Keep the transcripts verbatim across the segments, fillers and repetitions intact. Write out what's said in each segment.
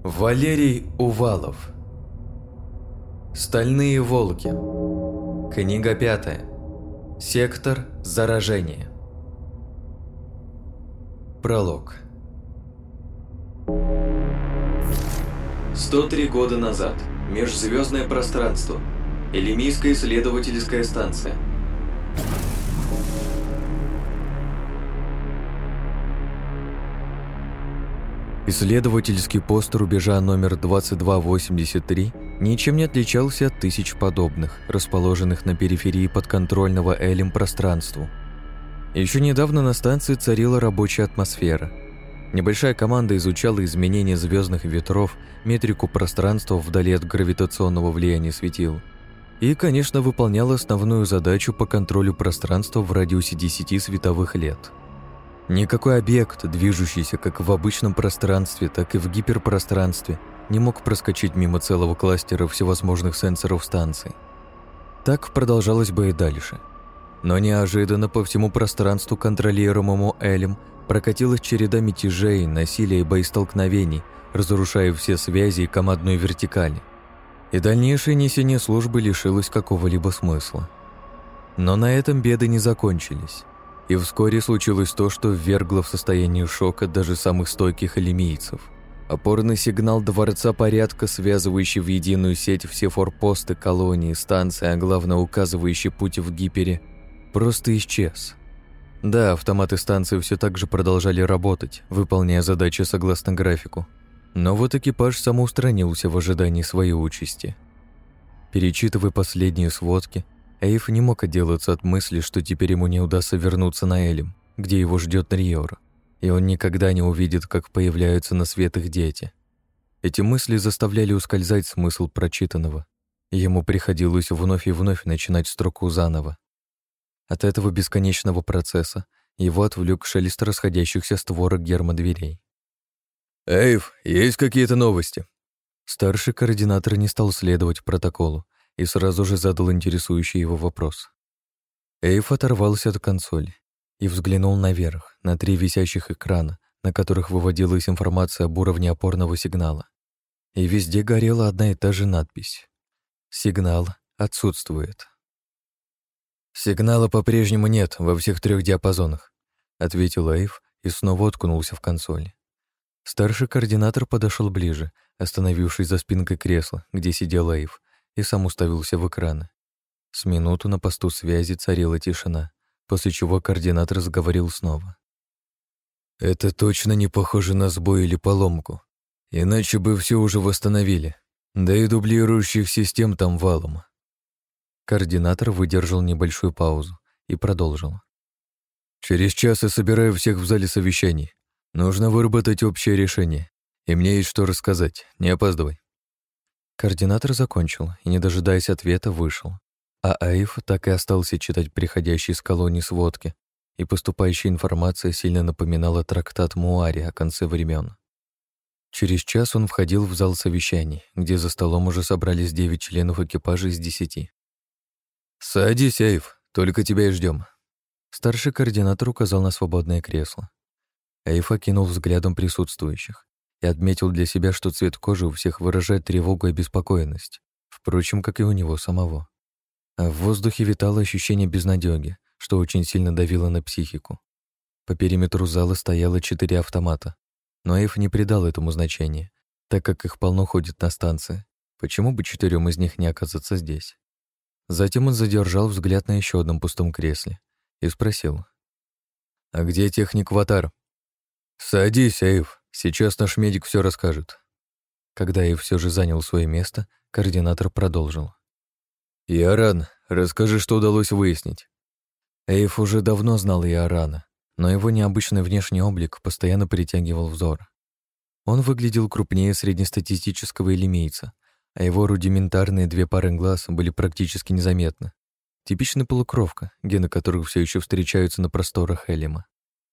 Валерий Увалов. Стальные волки. Книга пятая. Сектор заражения. Пролог. сто три года назад. Межзвездное пространство. Элемийская исследовательская станция. Исследовательский пост рубежа номер двадцать два восемьдесят три ничем не отличался от тысяч подобных, расположенных на периферии подконтрольного Элем пространству. Еще недавно на станции царила рабочая атмосфера. Небольшая команда изучала изменения звездных ветров, метрику пространства вдали от гравитационного влияния светил и, конечно, выполняла основную задачу по контролю пространства в радиусе десяти световых лет. Никакой объект, движущийся как в обычном пространстве, так и в гиперпространстве, не мог проскочить мимо целого кластера всевозможных сенсоров станции. Так продолжалось бы и дальше. Но неожиданно по всему пространству, контролируемому Элем, прокатилась череда мятежей, насилия и боестолкновений, разрушая все связи и командную вертикаль. И дальнейшее несение службы лишилось какого-либо смысла. Но на этом беды не закончились. И вскоре случилось то, что ввергло в состояние шока даже самых стойких элемийцев. Опорный сигнал Дворца Порядка, связывающий в единую сеть все форпосты, колонии, станции, а главное указывающий путь в гипере, просто исчез. Да, автоматы станции все так же продолжали работать, выполняя задачи согласно графику. Но вот экипаж самоустранился в ожидании своей участи. Перечитывая последние сводки, Эйв не мог отделаться от мысли, что теперь ему не удастся вернуться на Элем, где его ждет Риор, и он никогда не увидит, как появляются на свет их дети. Эти мысли заставляли ускользать смысл прочитанного, и ему приходилось вновь и вновь начинать строку заново. От этого бесконечного процесса его отвлек шелест расходящихся створок гермодверей. «Эйв, есть какие-то новости?» Старший координатор не стал следовать протоколу и сразу же задал интересующий его вопрос. Эйв оторвался от консоли и взглянул наверх, на три висящих экрана, на которых выводилась информация об уровне опорного сигнала. И везде горела одна и та же надпись. «Сигнал отсутствует». «Сигнала по-прежнему нет во всех трех диапазонах», ответил Эйв и снова уткнулся в консоль. Старший координатор подошел ближе, остановившись за спинкой кресла, где сидел Эйв, и сам уставился в экраны. С минуту на посту связи царила тишина, после чего координатор заговорил снова. «Это точно не похоже на сбой или поломку, иначе бы все уже восстановили, да и дублирующих систем там валом». Координатор выдержал небольшую паузу и продолжил. «Через час я собираю всех в зале совещаний. Нужно выработать общее решение, и мне есть что рассказать, не опаздывай». Координатор закончил и, не дожидаясь ответа, вышел. А Эйв так и остался читать приходящие с колонии сводки, и поступающая информация сильно напоминала трактат Муари о конце времен. Через час он входил в зал совещаний, где за столом уже собрались девять членов экипажа из десяти. «Садись, Эйв, только тебя и ждем. Старший координатор указал на свободное кресло. Эйв окинул взглядом присутствующих и отметил для себя, что цвет кожи у всех выражает тревогу и беспокойность, впрочем, как и у него самого. А в воздухе витало ощущение безнадёги, что очень сильно давило на психику. По периметру зала стояло четыре автомата, но Эйв не придал этому значения, так как их полно ходит на станции. Почему бы четырем из них не оказаться здесь? Затем он задержал взгляд на еще одном пустом кресле и спросил. «А где техник Ватар?» «Садись, Эйв. Сейчас наш медик все расскажет». Когда Эйв все же занял свое место, координатор продолжил. «Иоран, расскажи, что удалось выяснить». Эйв уже давно знал Иорана, но его необычный внешний облик постоянно притягивал взор. Он выглядел крупнее среднестатистического элемийца, а его рудиментарные две пары глаз были практически незаметны. Типичная полукровка, гены которых все еще встречаются на просторах Элема.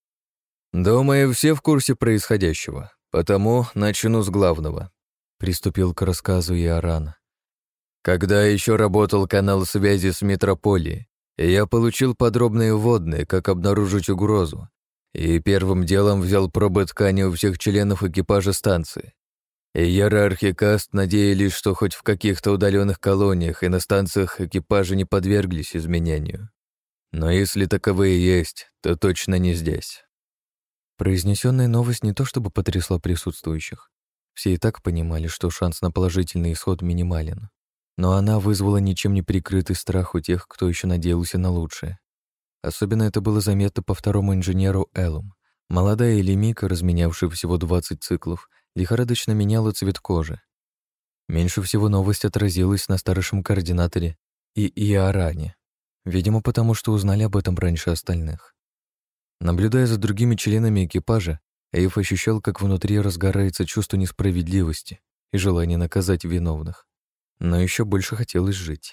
«Думаю, все в курсе происходящего, потому начну с главного», — приступил к рассказу Иорана. «Когда еще работал канал связи с метрополией, я получил подробные вводные, как обнаружить угрозу, и первым делом взял пробы ткани у всех членов экипажа станции. Иерархи каст надеялись, что хоть в каких-то удаленных колониях и на станциях экипажи не подверглись изменению. Но если таковые есть, то точно не здесь. Произнесенная новость не то чтобы потрясла присутствующих. Все и так понимали, что шанс на положительный исход минимален. Но она вызвала ничем не прикрытый страх у тех, кто еще надеялся на лучшее. Особенно это было заметно по второму инженеру Эллум. Молодая Элемика, разменявшая всего двадцать циклов, лихорадочно меняла цвет кожи. Меньше всего новость отразилась на старшем координаторе и Иоране. Видимо, потому что узнали об этом раньше остальных. Наблюдая за другими членами экипажа, Эйв ощущал, как внутри разгорается чувство несправедливости и желание наказать виновных. Но еще больше хотелось жить.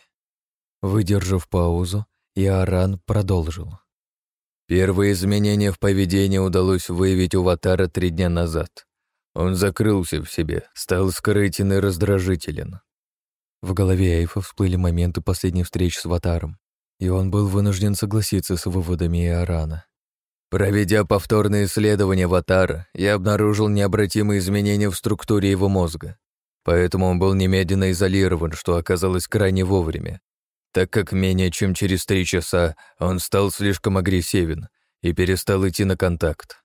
Выдержав паузу, Иоран продолжил. Первые изменения в поведении удалось выявить у Ватара три дня назад. Он закрылся в себе, стал скрытен и раздражителен. В голове Эйфа всплыли моменты последних встреч с Ватаром, и он был вынужден согласиться с выводами Иорана. Проведя повторные исследования Ватара, я обнаружил необратимые изменения в структуре его мозга. Поэтому он был немедленно изолирован, что оказалось крайне вовремя, так как менее чем через три часа он стал слишком агрессивен и перестал идти на контакт.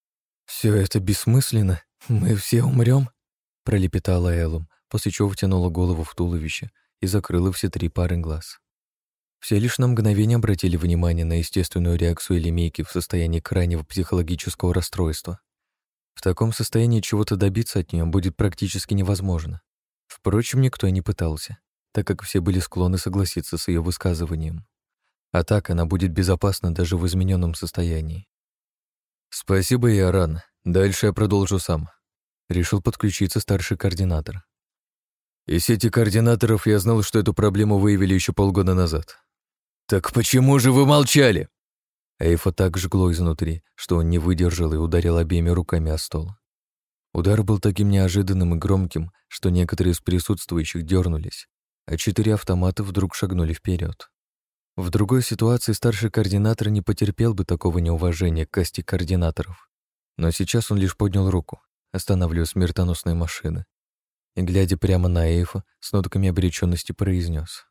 «Все это бессмысленно, мы все умрем», — пролепетала Эллум, после чего втянула голову в туловище и закрыла все три пары глаз. Все лишь на мгновение обратили внимание на естественную реакцию Элемейки в состоянии крайнего психологического расстройства. В таком состоянии чего-то добиться от нее будет практически невозможно. Впрочем, никто и не пытался, так как все были склонны согласиться с ее высказыванием. А так она будет безопасна даже в измененном состоянии. «Спасибо, Иоран. Дальше я продолжу сам», — решил подключиться старший координатор. Из сети координаторов я знал, что эту проблему выявили еще полгода назад. «Так почему же вы молчали?» Эйфа так жгло изнутри, что он не выдержал и ударил обеими руками о стол. Удар был таким неожиданным и громким, что некоторые из присутствующих дернулись, а четыре автомата вдруг шагнули вперед. В другой ситуации старший координатор не потерпел бы такого неуважения к касте координаторов. Но сейчас он лишь поднял руку, останавливая смертоносные машины, и, глядя прямо на Эйфа, с нотками обреченности произнес: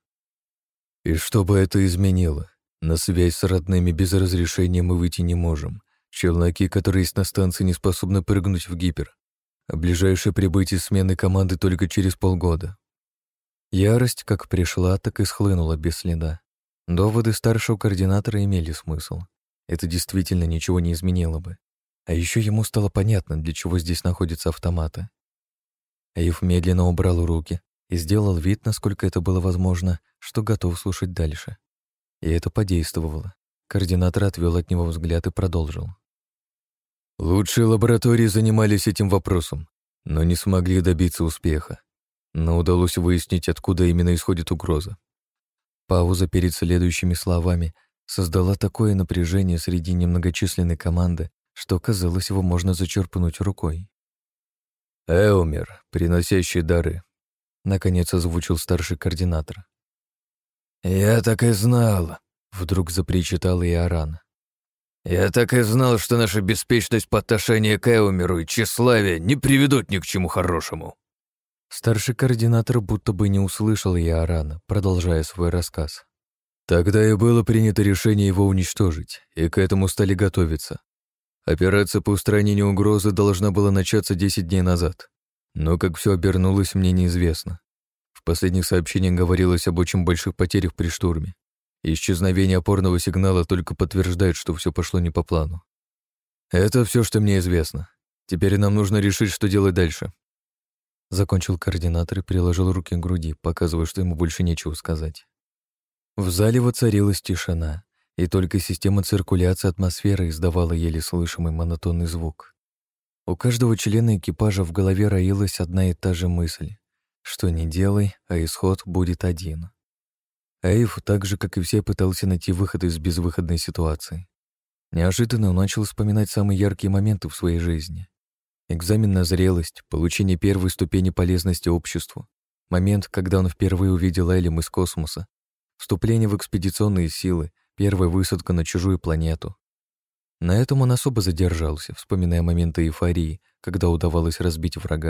«И что бы это изменило? На связь с родными без разрешения мы выйти не можем. Челноки, которые есть на станции, не способны прыгнуть в гипер. А ближайшее прибытие смены команды только через полгода». Ярость как пришла, так и схлынула без следа. Доводы старшего координатора имели смысл. Это действительно ничего не изменило бы. А еще ему стало понятно, для чего здесь находятся автоматы. Эйв медленно убрал руки и сделал вид, насколько это было возможно, что готов слушать дальше. И это подействовало. Координатор отвел от него взгляд и продолжил. Лучшие лаборатории занимались этим вопросом, но не смогли добиться успеха. Но удалось выяснить, откуда именно исходит угроза. Пауза перед следующими словами создала такое напряжение среди немногочисленной команды, что, казалось, его можно зачерпнуть рукой. «Эумер, приносящий дары», — наконец озвучил старший координатор. «Я так и знал», — вдруг запричитал Иоран. «Я так и знал, что наша беспечность по отношению к Эумеру и тщеславие не приведут ни к чему хорошему». Старший координатор будто бы не услышал Иорана, продолжая свой рассказ. Тогда и было принято решение его уничтожить, и к этому стали готовиться. Операция по устранению угрозы должна была начаться десять дней назад, но как все обернулось, мне неизвестно. В последних сообщениях говорилось об очень больших потерях при штурме. Исчезновение опорного сигнала только подтверждает, что все пошло не по плану. Это все, что мне известно. Теперь нам нужно решить, что делать дальше. Закончил координатор и приложил руки к груди, показывая, что ему больше нечего сказать. В зале воцарилась тишина, и только система циркуляции атмосферы издавала еле слышимый монотонный звук. У каждого члена экипажа в голове роилась одна и та же мысль: что не делай, а исход будет один. Эйв, так же, как и все, пытался найти выход из безвыходной ситуации. Неожиданно он начал вспоминать самые яркие моменты в своей жизни. Экзамен на зрелость, получение первой ступени полезности обществу, момент, когда он впервые увидел Элем из космоса, вступление в экспедиционные силы, первая высадка на чужую планету. На этом он особо задержался, вспоминая моменты эйфории, когда удавалось разбить врага,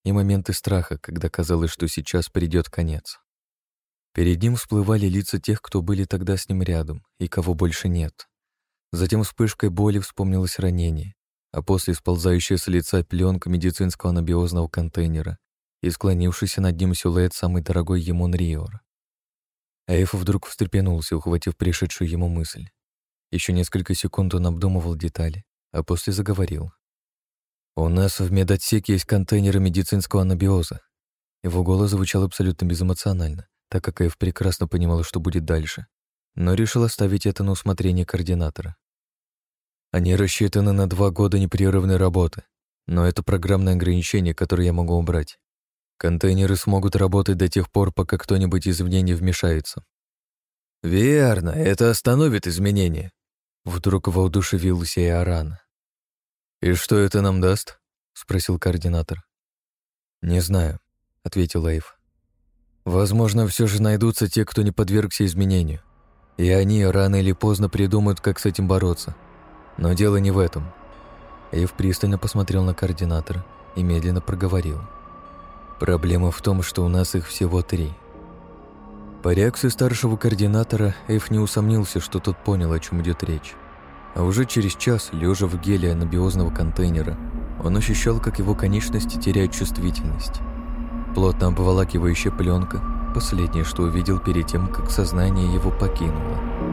и моменты страха, когда казалось, что сейчас придет конец. Перед ним всплывали лица тех, кто были тогда с ним рядом, и кого больше нет. Затем вспышкой боли вспомнилось ранение, а после сползающая с лица пленка медицинского анабиозного контейнера и склонившийся над ним силуэт самой дорогой ему Нриор. Эйф вдруг встрепенулся, ухватив пришедшую ему мысль. Еще несколько секунд он обдумывал детали, а после заговорил. «У нас в медотсеке есть контейнеры медицинского анабиоза». Его голос звучал абсолютно безэмоционально, так как Эйв прекрасно понимал, что будет дальше, но решил оставить это на усмотрение координатора. Они рассчитаны на два года непрерывной работы, но это программное ограничение, которое я могу убрать. Контейнеры смогут работать до тех пор, пока кто-нибудь извне не вмешается. «Верно, это остановит изменения», — вдруг воодушевился Иоран. «И что это нам даст?» — спросил координатор. «Не знаю», — ответил Эйв. «Возможно, все же найдутся те, кто не подвергся изменению, и они рано или поздно придумают, как с этим бороться. Но дело не в этом». Эйв пристально посмотрел на координатора и медленно проговорил. «Проблема в том, что у нас их всего три». По реакции старшего координатора Эйв не усомнился, что тот понял, о чем идет речь. А уже через час, лежа в геле анабиозного контейнера, он ощущал, как его конечности теряют чувствительность. Плотно обволакивающая пленка — последнее, что увидел перед тем, как сознание его покинуло.